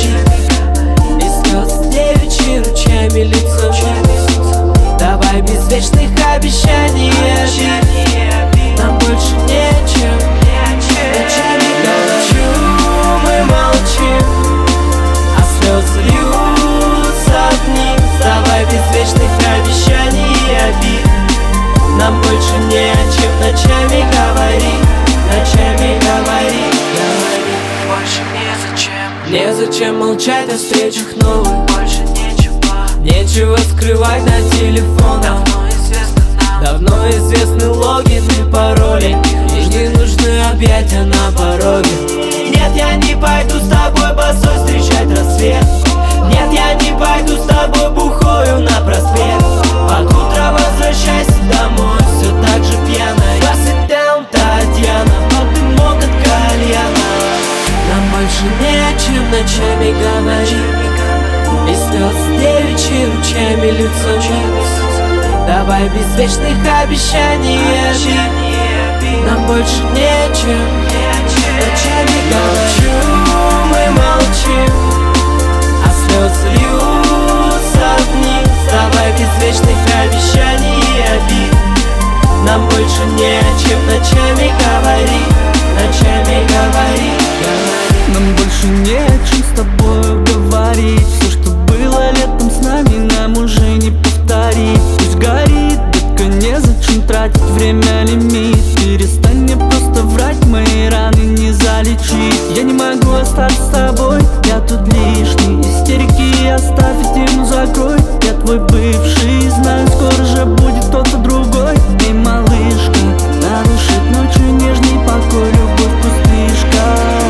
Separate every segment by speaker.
Speaker 1: говори. И слез девичьи ручьями лицом. Давай без вечных обещаний и обид. Нам больше нечем ночами говорить. Мы молчим, а слезы льются вниз. Давай без вечных обещаний и обид. Нам больше нечем ночами говорить. Ночами говорить.
Speaker 2: Больше незачем.
Speaker 1: Незачем молчать о встречах новых.
Speaker 2: Больше
Speaker 1: нечего скрывать на телефонах.
Speaker 2: Давно
Speaker 1: известны логины, пароли. И не нужны объятия на пороге. Нет, я не пойду с тобой босой встречать рассвет. Нет, я не пойду с тобой бухою на проспект. Под утро возвращайся домой, все так же пьяная. Sit down, Татьяна, под дымок от кальяна. Нам больше нечем ночами говорить. И слез девичьи ручьями лицом. Давай без вечных обещаний и обид. Нам больше нечем ночами говорить. Мы молчим, а слезы льются вниз. Давай без вечных обещаний и обид. Нам больше нечем ночами говорить. Ночами говорить.
Speaker 3: Нам больше нечем с тобой говорить. Все, что было летом с нами, нам уже не повторить. Пусть горит, только незачем тратить время, лимит. Перестань мне просто врать, мои раны не залечить. Я не могу остаться с тобой, я тут лишний. Истерики оставь, тему закрой. Я твой бывший, знаю, скоро же будет кто-то другой. Эй, малышка, нарушит ночью нежный покой, любовь пустышка.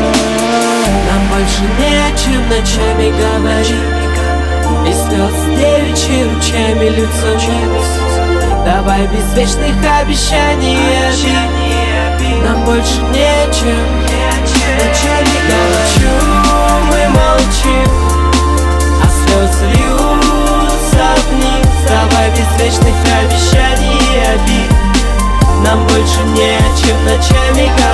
Speaker 1: Нам больше нечем ночами говорить. И слез девичьи ручьями лицом. Давай без вечных обещаний и обид. Нам больше нечем ночами говорить. Мы молчим, а слезы льются вниз. Давай без вечных обещаний и обид. Нам больше нечем ночами говорить.